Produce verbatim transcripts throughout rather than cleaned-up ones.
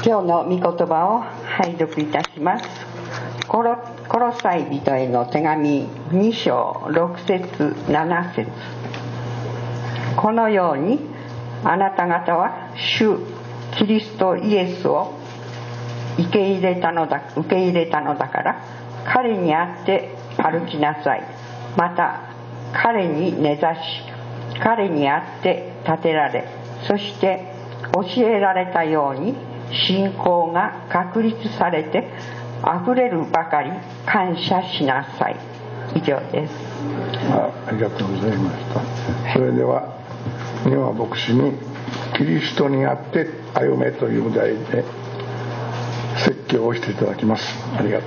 今日の御言葉を拝読いたします。コロ、コロサイ人への手紙に章ろく節なな節。このようにあなた方は主キリストイエスを受け入れたのだ、受け入れたのだから彼にあって歩きなさい。また彼に根ざし彼にあって立てられ、そして教えられたように信仰が確立されてあふれるばかり感謝しなさい。以上です。 あ, ありがとうございました。それでは丹羽牧師にキリストにあって歩めという題で説教をしていただきます。ありがとう。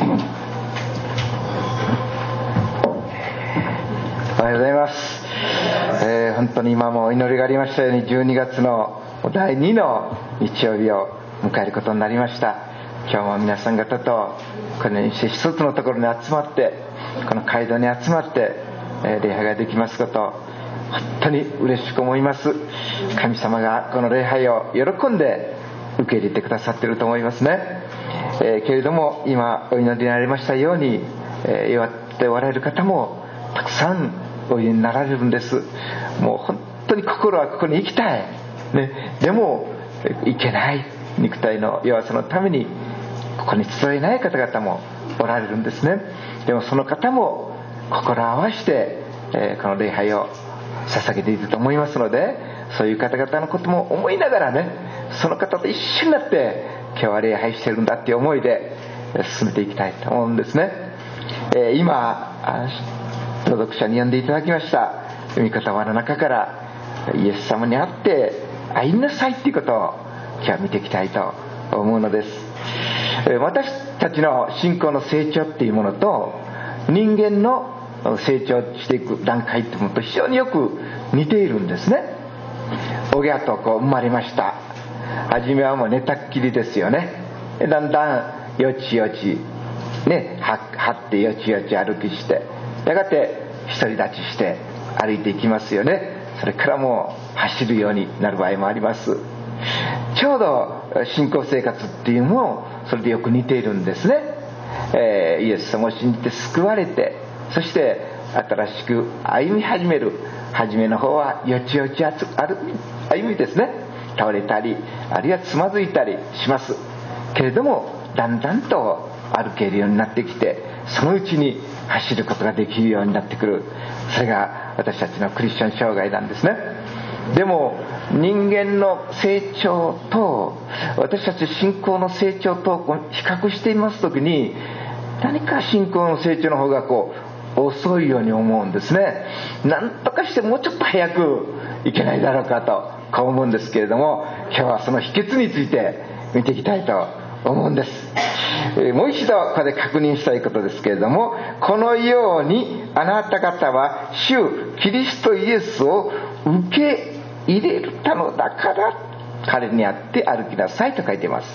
おはようございます。えー、本当に今もお祈りがありましたようにじゅうにがつのだいにの日曜日を迎えることになりました。今日も皆さん方とこのようにして一つのところに集まってこの街道に集まって、えー、礼拝ができますことを本当に嬉しく思います。神様がこの礼拝を喜んで受け入れてくださっていると思いますね。えー、けれども今お祈りになりましたように、えー、祝っておられる方もたくさんおいでになられるんです。もう本当に心はここに行きたい、ね、でも行けない肉体の弱さのためにここに集えない方々もおられるんですね。でもその方も心を合わせて、えー、この礼拝を捧げていると思いますので、そういう方々のことも思いながらね、その方と一緒になって今日は礼拝してるんだっていう思いで進めていきたいと思うんですね。えー、今朗読者に読んでいただきました御言葉の中からイエス様に会って歩みなさいっていうことを今日は見ていきたいと思うのです。私たちの信仰の成長っていうものと人間の成長していく段階っていうものと非常によく似ているんですね。おぎゃとこう生まれました。初めはもう寝たっきりですよね。だんだんよちよちね、張ってよちよち歩きしてやがて独り立ちして歩いていきますよね。それからもう走るようになる場合もあります。ちょうど信仰生活っていうのもそれでよく似ているんですね。えー、イエス様を信じて救われて、そして新しく歩み始める。初めの方はよちよち歩みですね。倒れたりあるいはつまずいたりしますけれども、だんだんと歩けるようになってきて、そのうちに走ることができるようになってくる。それが私たちのクリスチャン生涯なんですね。でも人間の成長と私たち信仰の成長と比較していますときに、何か信仰の成長の方がこう遅いように思うんですね。なんとかしてもうちょっと早くいけないだろうかとこう思うんですけれども、今日はその秘訣について見ていきたいと思うんです。えー、もう一度ここで確認したいことですけれども、このようにあなた方は主キリストイエスを受け入れたのだから彼にあって歩きなさいと書いています。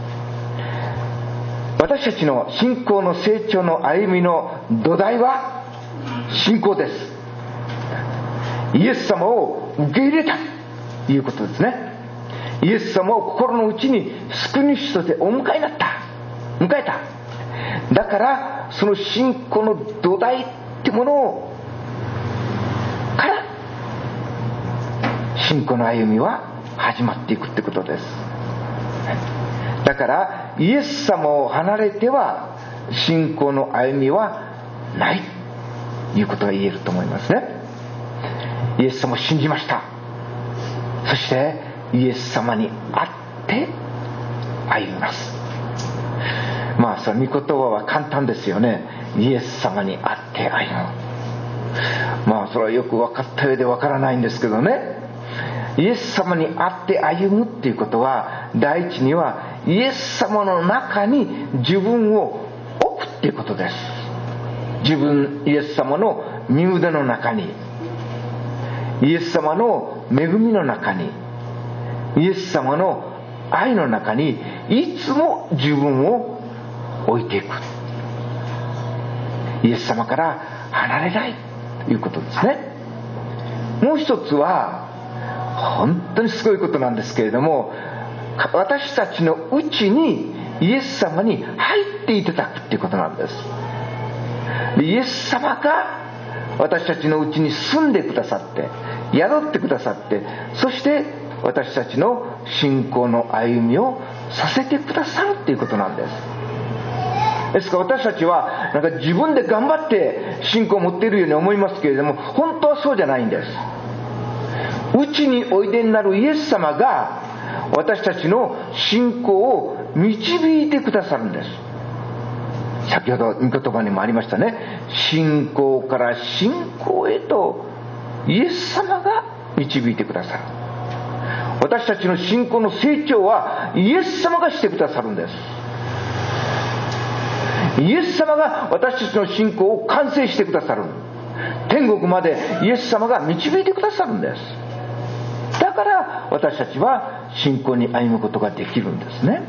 私たちの信仰の成長の歩みの土台は信仰です。イエス様を受け入れたということですね。イエス様を心の内に救い主としてお迎えになった迎えた。だからその信仰の土台ってものをから信仰の歩みは始まっていくってことです。だからイエス様を離れては信仰の歩みはないということが言えると思いますね。イエス様を信じました。そしてイエス様に会って歩みます。まあその御言葉は簡単ですよね。イエス様に会って歩む。まあそれはよく分かったようで分からないんですけどね。イエス様に会って歩むっていうことは、第一にはイエス様の中に自分を置くっていうことです。自分イエス様の身腕の中に、イエス様の恵みの中に、イエス様の愛の中にいつも自分を置いていく。イエス様から離れないということですね。もう一つは本当にすごいことなんですけれども、 私たちのうちにイエス様に入っていただくっていうことなんです。でイエス様が私たちのうちに住んでくださって、宿ってくださって、そして私たちの信仰の歩みをさせてくださるっていうことなんです。ですから私たちはなんか自分で頑張って信仰を持っているように思いますけれども、本当はそうじゃないんです。うちにおいでになるイエス様が私たちの信仰を導いてくださるんです。先ほど御言葉にもありましたね。信仰から信仰へとイエス様が導いてくださる。私たちの信仰の成長はイエス様がしてくださるんです。イエス様が私たちの信仰を完成してくださる。天国までイエス様が導いてくださるんです。だから私たちは信仰に歩むことができるんですね。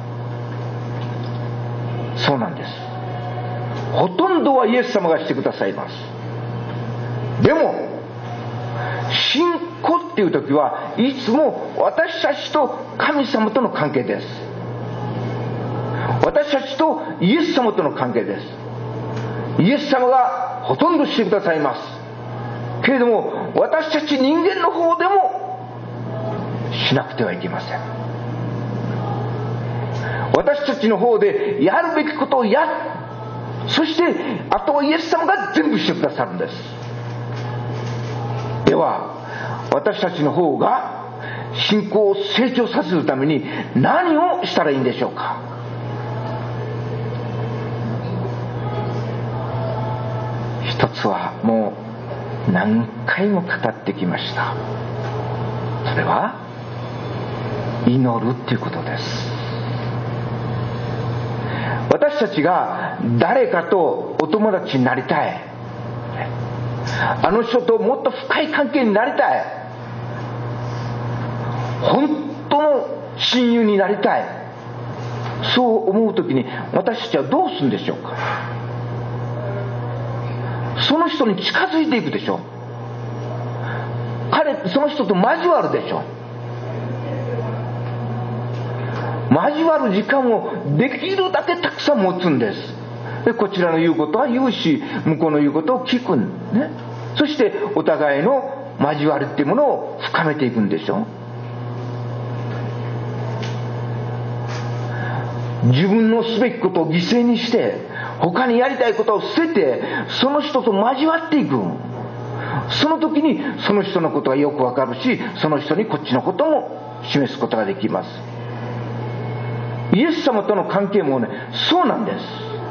そうなんです。ほとんどはイエス様がしてくださいます。でも信仰っていう時はいつも私たちと神様との関係です。私たちとイエス様との関係です。イエス様がほとんどしてくださいますけれども、私たち人間の方でもしなくてはいけません。私たちの方でやるべきことをやる。そしてあとはイエス様が全部してくださるんです。では私たちの方が信仰を成長させるために何をしたらいいんでしょうか。一つはもう何回も語ってきました。それは祈るっていうことです。私たちが誰かとお友達になりたい、あの人ともっと深い関係になりたい、本当の親友になりたい、そう思うときに私たちはどうするんでしょうか。その人に近づいていくでしょう。彼その人と交わるでしょう。交わる時間をできるだけたくさん持つんです。でこちらの言うことは言うし、向こうの言うことを聞くんね。そしてお互いの交わりっていうものを深めていくんでしょう。自分のすべきことを犠牲にして他にやりたいことを捨ててその人と交わっていく。その時にその人のことがよくわかるし、その人にこっちのことも示すことができます。イエス様との関係もね、そうなんです。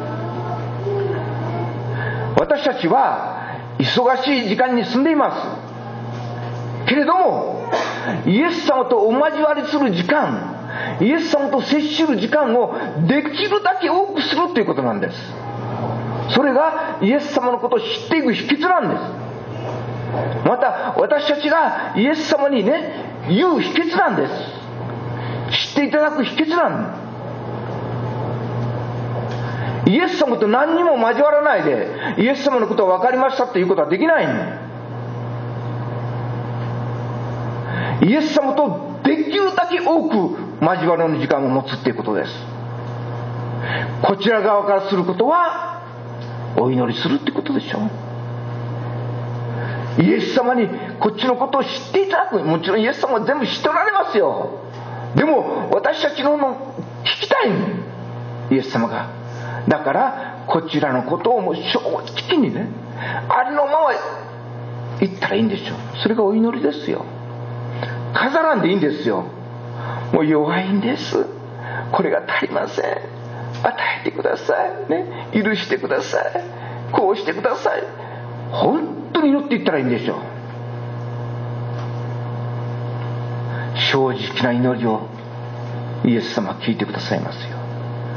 私たちは忙しい時間に住んでいますけれども、イエス様とお交わりする時間、イエス様と接する時間をできるだけ多くするということなんです。それがイエス様のことを知っていく秘訣なんです。また私たちがイエス様にね言う秘訣なんです。知っていただく秘訣なんです。イエス様と何にも交わらないでイエス様のことが分かりましたということはできない。イエス様とできるだけ多く交わりの時間を持つということです。こちら側からすることはお祈りするってことでしょう。イエス様にこっちのことを知っていただく。もちろんイエス様は全部知っておられますよ。でも私たちのの聞きたいイエス様が。だからこちらのことをもう正直にね、ありのまま言ったらいいんでしょう。それがお祈りですよ。飾らんでいいんですよ。もう弱いんです、これが足りません、与えてくださいね、許してください、こうしてください、本当に祈っていったらいいんでしょう。正直な祈りをイエス様は聞いてくださいますよ。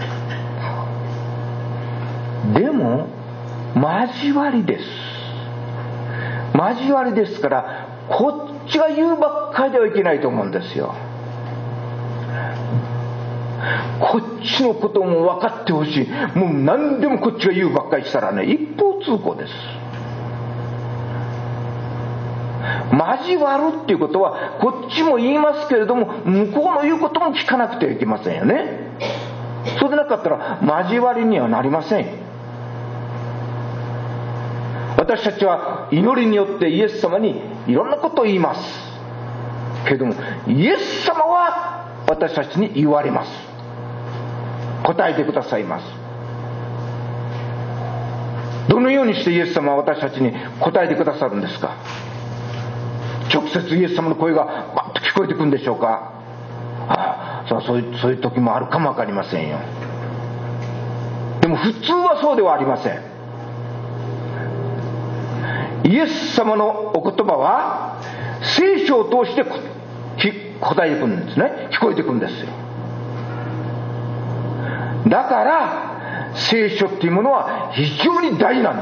でも交わりです。交わりですからこっちが言うばっかりではいけないと思うんですよ。こっちのことも分かってほしい。もう何でもこっちが言うばっかりしたらね、一方通行です。 交わるっていうことは、こっちも言いますけれども向こうの言うことも聞かなくてはいけませんよね。そうでなかったら交わりにはなりません。私たちは祈りによってイエス様にいろんなことを言いますけれども、イエス様は私たちに言われます。答えてくださいます。どのようにしてイエス様は私たちに答えてくださるんですか。直接イエス様の声がバッと聞こえてくるんでしょうか。ああ、そう、そういう、そういう時もあるかもわかりませんよ。でも普通はそうではありません。イエス様のお言葉は聖書を通して答えてくるんですね。聞こえてくるんですよ。だから聖書っていうものは非常に大事なの。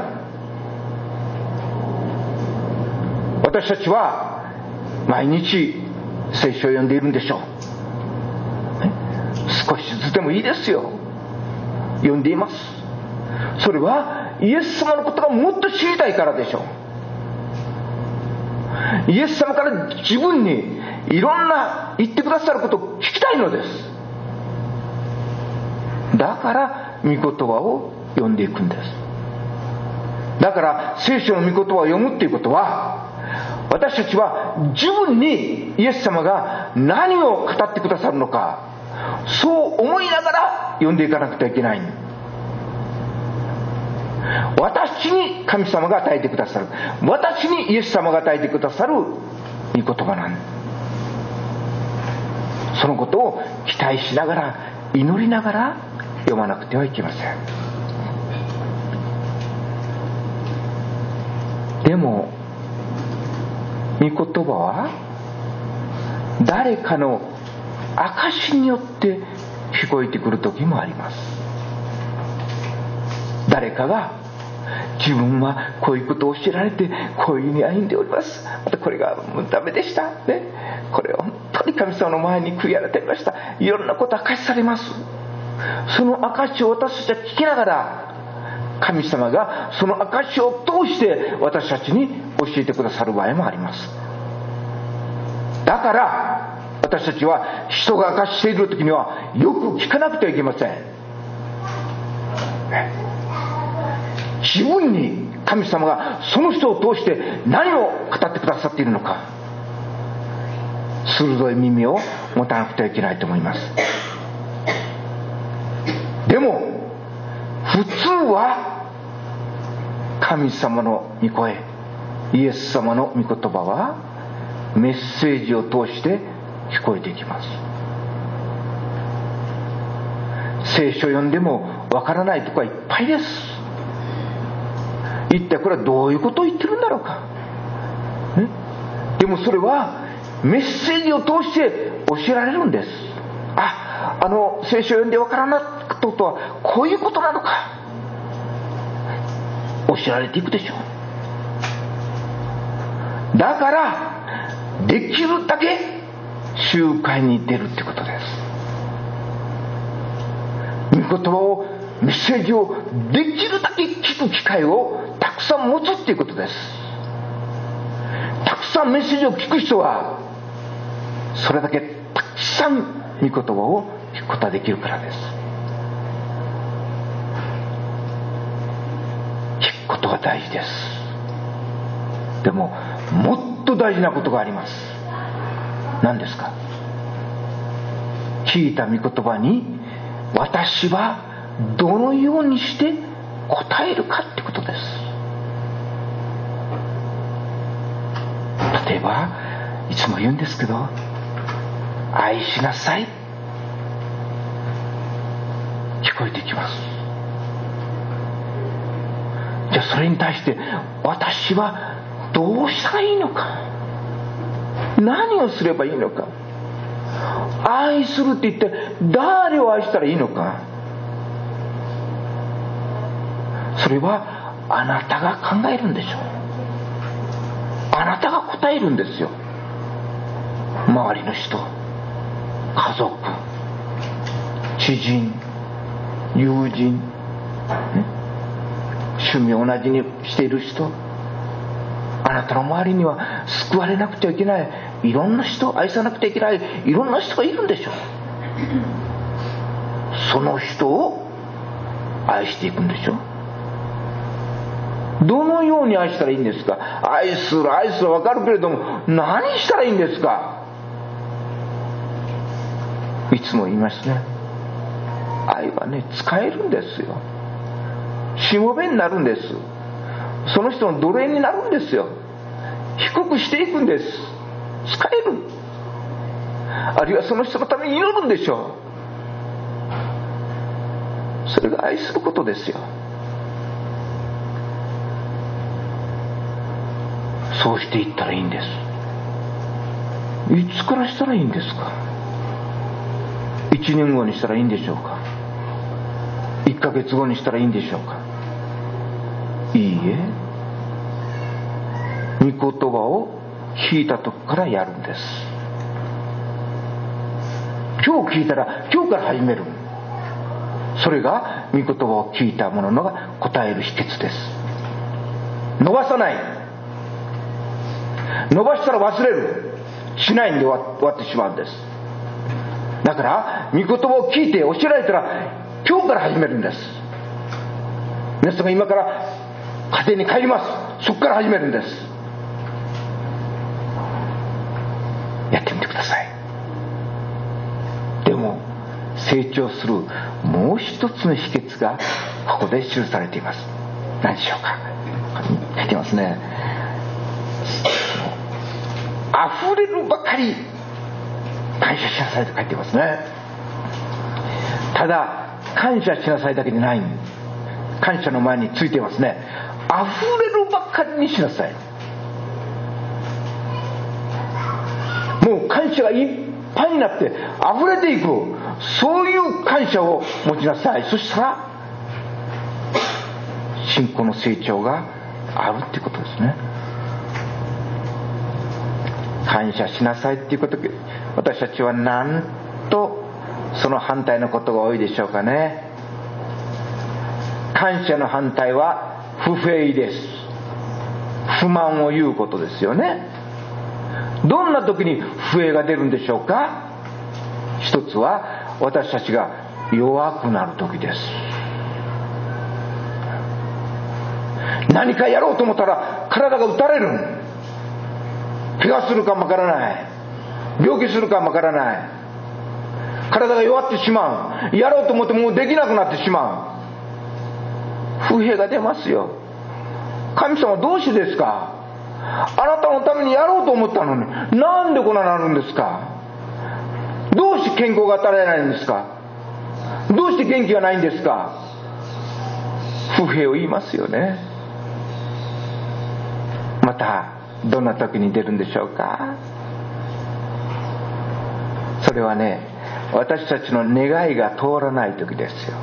私たちは毎日聖書を読んでいるんでしょう。少しずつでもいいですよ。読んでいます。それはイエス様のことがもっと知りたいからでしょう。イエス様から自分にいろんな言ってくださることを聞きたいのです。だから御言葉を読んでいくんです。だから聖書の御言葉を読むっていうことは、私たちは自分にイエス様が何を語ってくださるのか、そう思いながら読んでいかなくてはいけない。私に神様が与えてくださる、私にイエス様が与えてくださる御言葉なんです。そのことを期待しながら、祈りながら読まなくてはいけません。でも御言葉は誰かの証によって聞こえてくる時もあります。誰かが自分はこういうことを教えられてこういうふうに歩んでおります、またこれがもうダメでした、ね、これは本当に神様の前に悔い改めました、いろんなことを明かしされます。その証を私たちは聞きながら、神様がその証を通して私たちに教えてくださる場合もあります。だから私たちは人が証ししている時にはよく聞かなくてはいけません。自分に神様がその人を通して何を語ってくださっているのか、鋭い耳を持たなくてはいけないと思います。でも普通は神様の御声、イエス様の御言葉はメッセージを通して聞こえてきます。聖書を読んでもわからないところはいっぱいです。一体これはどういうことを言ってるんだろうか、ね、でもそれはメッセージを通して教えられるんです。あ、あの聖書を読んでわからなかったことはこういうことなのか、教えられていくでしょう。だからできるだけ集会に出るってことです。御言葉を、メッセージをできるだけ聞く機会をたくさん持つっていうことです。たくさんメッセージを聞く人はそれだけたくさん御言葉を聞くことができるからです。聞くことが大事です。でももっと大事なことがあります。何ですか。聞いた御言葉に私はどのようにして答えるかってことです。例えばいつも言うんですけど、愛しなさい、聞こえてきます。じゃあそれに対して私はどうしたらいいのか、何をすればいいのか、愛するって言って誰を愛したらいいのか、それはあなたが考えるんでしょう。あなたが答えるんですよ。周りの人、家族、知人、友人、ね、趣味を同じにしている人、あなたの周りには救われなくちゃいけない、いろんな人を愛さなくちゃいけない、いろんな人がいるんでしょう。その人を愛していくんでしょ。どのように愛したらいいんですか。愛する愛する分かるけれども、何したらいいんですか。いつも言いますね、愛はね、使えるんですよ。しもべになるんです。その人の奴隷になるんですよ。低くしていくんです。使える。あるいはその人のために祈るんでしょう。それが愛することですよ。そうしていったらいいんです。いつからしたらいいんですか。いちねんごにしたらいいんでしょうか。いっかげつごにしたらいいんでしょうか。いいえ、御言葉を聞いた時からやるんです。今日聞いたら今日から始める。それが御言葉を聞いた者のが答える秘訣です。伸ばさない。伸ばしたら忘れる。しないんで終わってしまうんです。だから御言葉を聞いて教えられたら今日から始めるんです。皆さんが今から家庭に帰ります。そこから始めるんです。やってみてください。でも成長するもう一つの秘訣がここで記されています。何でしょうか。書いてますね。溢れるばかり感謝しなさいと書いてますね。ただ感謝しなさいだけでない。感謝の前についてますね。溢れるばかりにしなさい。もう感謝がいっぱいになって溢れていく、そういう感謝を持ちなさい。そしたら信仰の成長があるっていうことですね。感謝しなさいっていうことで、私たちはなんとその反対のことが多いでしょうかね。感謝の反対は不平です。不満を言うことですよね。どんな時に不平が出るんでしょうか。一つは私たちが弱くなる時です。何かやろうと思ったら体が打たれる。怪我するかもわからない。病気するかもわからない。体が弱ってしまう。やろうと思ってもうできなくなってしまう。不平が出ますよ。神様どうしてですか。あなたのためにやろうと思ったのになんでこんなになるんですか。どうして健康が与えられないんですか。どうして元気がないんですか。不平を言いますよね。またどんな時に出るんでしょうか。それはね、私たちの願いが通らない時ですよ。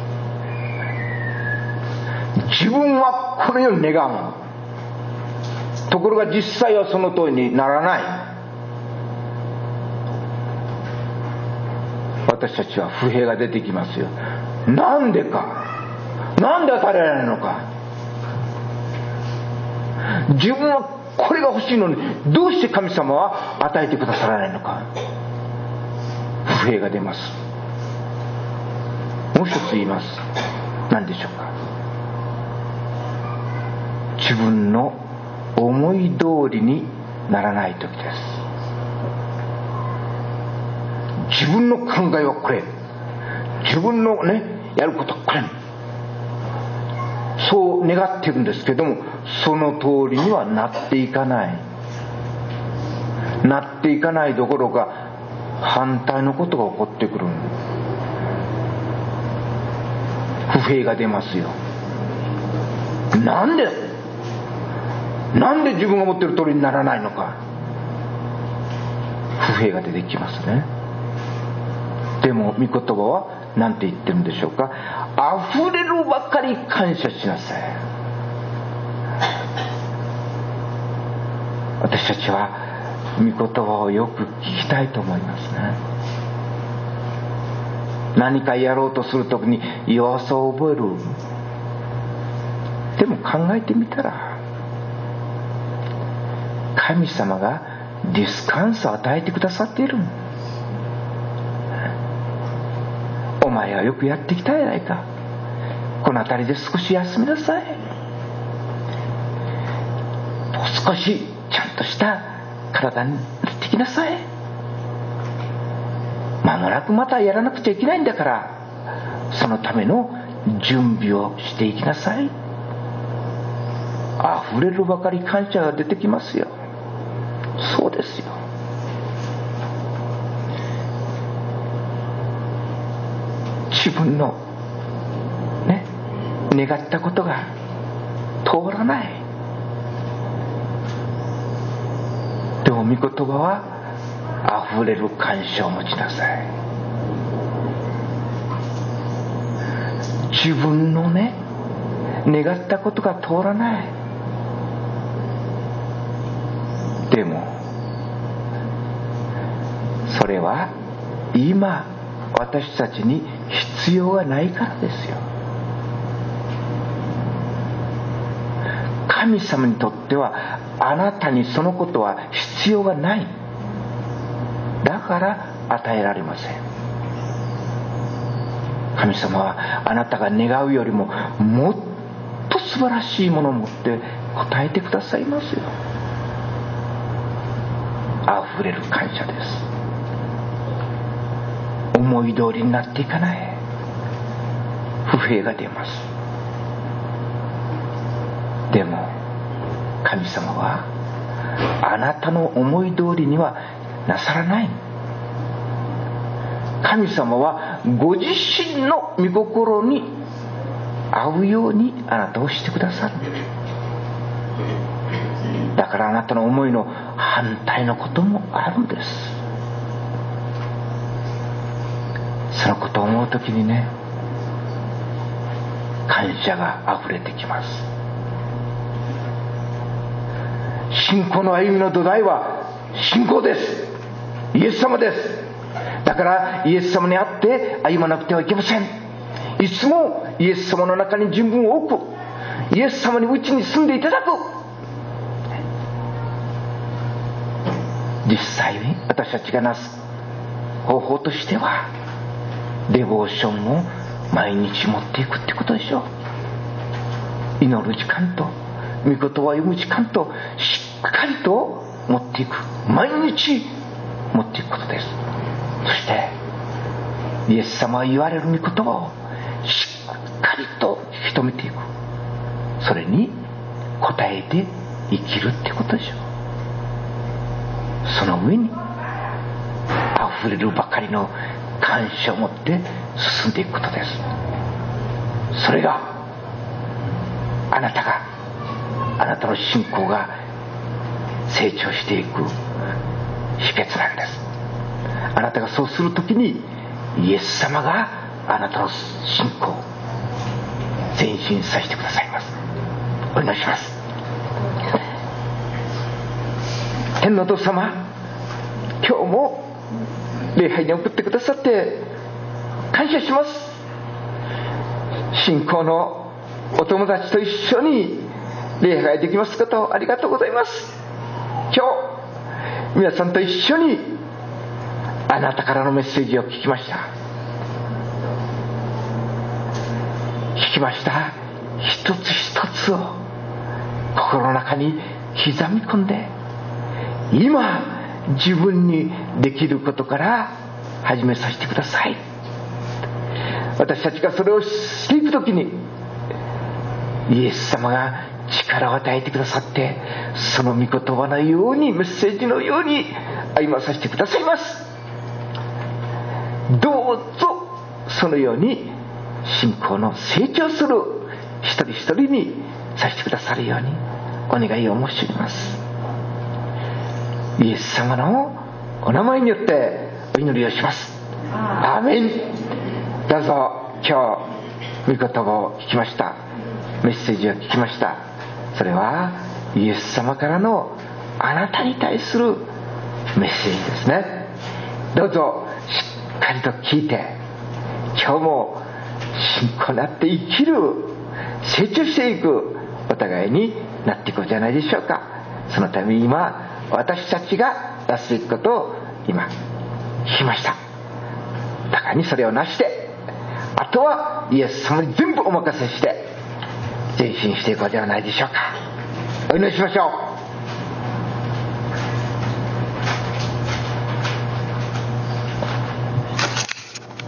自分はこのように願う。ところが実際はその通りにならない。私たちは不平が出てきますよ。なんでか。なんで与えられないのか。自分はこれが欲しいのにどうして神様は与えてくださらないのか。不平が出ます。もう一つ言います。何でしょうか。自分の思い通りにならない時です。自分の考えはこれ、自分のねやることはこれ、そう願ってるんですけども、その通りにはなっていかない。なっていかないどころか反対のことが起こってくる。不平が出ますよ。なんでなんで自分が思ってる通りにならないのか。不平が出てきますね。でも御言葉は何て言ってるんでしょうか。溢れるばかり感謝しなさい。私たちは御言葉をよく聞きたいと思いますね。何かやろうとするときに弱さを覚える。でも考えてみたら神様がディスカウンスを与えてくださっている。お前はよくやってきたじゃないか、この辺りで少し休みなさい、少しちゃんとした体になってきなさい、間もなくまたやらなくちゃいけないんだから、そのための準備をしていきなさい。あふれるばかり感謝が出てきますよ。そうですよ。自分のね、願ったことが通らない。でも御言葉はあふれる感謝を持ちなさい。自分のね、願ったことが通らない。でもそれは今私たちに必要がないからですよ。神様にとってはあなたにそのことは必要がない。だから与えられません。神様はあなたが願うよりももっと素晴らしいものを持って答えてくださいますよ。あふれる感謝です。思い通りになっていかない。不平が出ます。でも神様はあなたの思い通りにはなさらない。神様はご自身の御心に合うようにあなたをしてくださる。だからあなたの思いの反対のこともあるんです。そのことを思うときにね、感謝があふれてきます。信仰の歩みの土台は信仰です。イエス様です。だからイエス様にあって歩まなくてはいけません。いつもイエス様の中に自分を置く、イエス様にうちに住んでいただく。実際に私たちがなす方法としてはデボーションを毎日持っていくってことでしょう。祈る時間と御言葉を読む時間としっかりと持っていく、毎日持っていくことです。そしてイエス様が言われる御言葉をしっかりと引き止めていく、それに応えて生きるってことでしょう。その上にあふれるばかりの感謝を持って進んでいくことです。それがあなたがあなたの信仰が成長していく秘訣なんです。あなたがそうするときにイエス様があなたの信仰を前進させてくださいます。お祈りします。天のお父様、今日も礼拝に送ってくださって感謝します。信仰のお友達と一緒に礼拝できますことをありがとうございます。今日皆さんと一緒にあなたからのメッセージを聞きました。聞きました。一つ一つを心の中に刻み込んで、今自分にできることから始めさせてください。私たちがそれをしていくときにイエス様が力を与えてくださって、その御言葉のようにメッセージのように歩まさせてくださいます。どうぞそのように信仰の成長する一人一人にさせてくださるようにお願いを申し上げます。イエス様のお名前によってお祈りをします。アーメン。どうぞ今日御言葉を聞きました、メッセージを聞きました。それはイエス様からのあなたに対するメッセージですね。どうぞしっかりと聞いて、今日も信仰にあって生きる、成長していくお互いになっていこうじゃないでしょうか。そのために今私たちがなすべきことを今聞きました。だからにそれをなして、あとはイエス様に全部お任せして前進していこうではないでしょうか。お祈りしましょう。